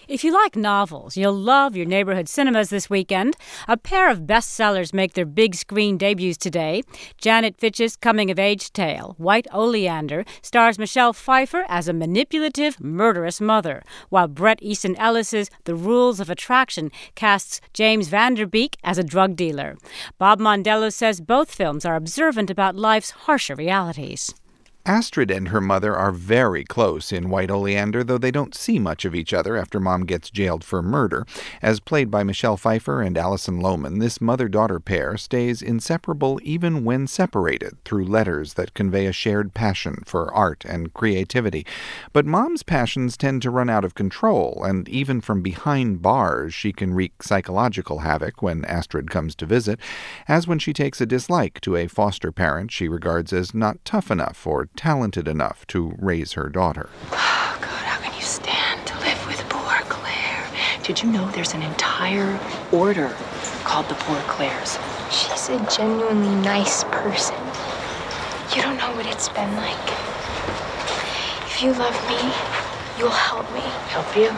If you like novels, you'll love your neighborhood cinemas this weekend. A pair of bestsellers make their big screen debuts today. Janet Fitch's coming-of-age tale, White Oleander, stars Michelle Pfeiffer as a manipulative, murderous mother, while Bret Easton Ellis's The Rules of Attraction casts James Van Der Beek as a drug dealer. Bob Mondello says both films are observant about life's harsher realities. Astrid and her mother are very close in White Oleander, though they don't see much of each other after Mom gets jailed for murder. As played by Michelle Pfeiffer and Alison Lohman, this mother-daughter pair stays inseparable even when separated through letters that convey a shared passion for art and creativity. But Mom's passions tend to run out of control, and even from behind bars she can wreak psychological havoc when Astrid comes to visit, as when she takes a dislike to a foster parent she regards as not tough enough or talented enough to raise her daughter. Oh, God, how can you stand to live with poor Claire? Did you know there's an entire order called the Poor Claires? She's a genuinely nice person. You don't know what it's been like. If you love me, you'll help me. Help you?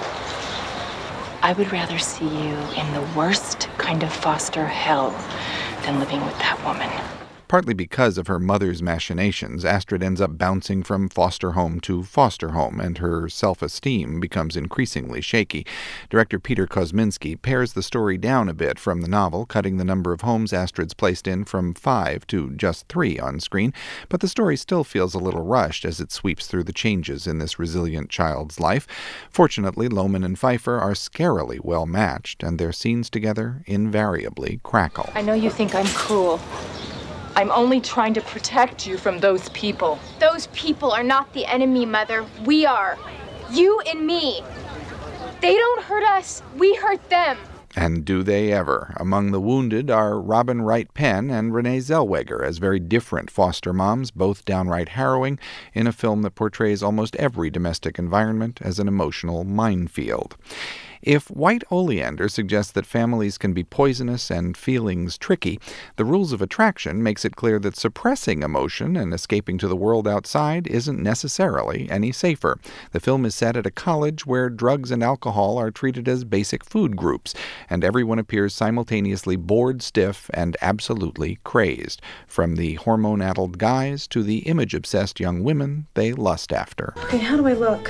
I would rather see you in the worst kind of foster hell than living with that woman. Partly because of her mother's machinations, Astrid ends up bouncing from foster home to foster home, and her self-esteem becomes increasingly shaky. Director Peter Kosminski pares the story down a bit from the novel, cutting the number of homes Astrid's placed in from 5 to just 3 on screen, but the story still feels a little rushed as it sweeps through the changes in this resilient child's life. Fortunately, Lohman and Pfeiffer are scarily well matched, and their scenes together invariably crackle. I know you think I'm cruel. I'm only trying to protect you from those people. Those people are not the enemy, Mother. We are. You and me. They don't hurt us. We hurt them. And do they ever? Among the wounded are Robin Wright Penn and Renee Zellweger as very different foster moms, both downright harrowing, in a film that portrays almost every domestic environment as an emotional minefield. If White Oleander suggests that families can be poisonous and feelings tricky, The Rules of Attraction makes it clear that suppressing emotion and escaping to the world outside isn't necessarily any safer. The film is set at a college where drugs and alcohol are treated as basic food groups, and everyone appears simultaneously bored stiff and absolutely crazed, from the hormone-addled guys to the image-obsessed young women they lust after. Okay, how do I look?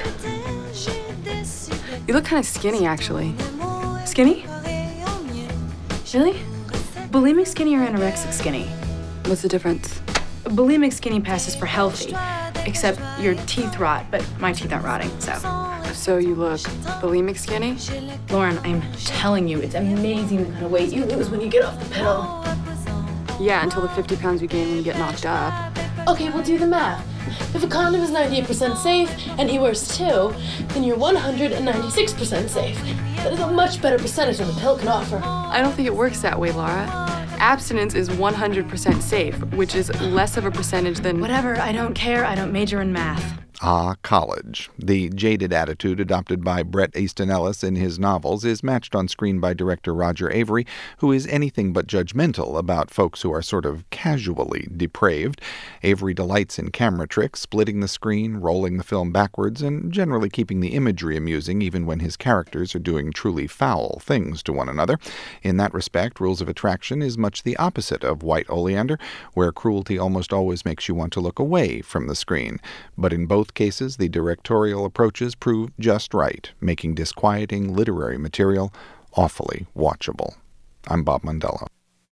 You look kind of skinny, actually. Skinny? Really? Bulimic skinny or anorexic skinny? What's the difference? Bulimic skinny passes for healthy, except your teeth rot, but my teeth aren't rotting, so. So you look bulimic skinny? Lauren, I'm telling you, it's amazing the kind of weight you lose when you get off the pill. Yeah, until the 50 pounds you gain when you get knocked up. Okay, we'll do the math. If a condom is 98% safe and he wears 2, then you're 196% safe. That is a much better percentage than the pill can offer. I don't think it works that way, Laura. Abstinence is 100% safe, which is less of a percentage than... Whatever, I don't care. I don't major in math. Ah, college. The jaded attitude adopted by Bret Easton Ellis in his novels is matched on screen by director Roger Avary, who is anything but judgmental about folks who are sort of casually depraved. Avary delights in camera tricks, splitting the screen, rolling the film backwards, and generally keeping the imagery amusing even when his characters are doing truly foul things to one another. In that respect, Rules of Attraction is much the opposite of White Oleander, where cruelty almost always makes you want to look away from the screen. But in both cases, the directorial approaches prove just right, making disquieting literary material awfully watchable. I'm Bob Mondello.